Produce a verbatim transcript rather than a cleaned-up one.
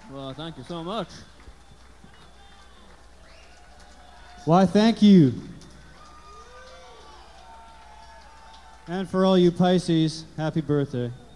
Well, thank you so much. Why, thank you. And for all you Pisces, happy birthday.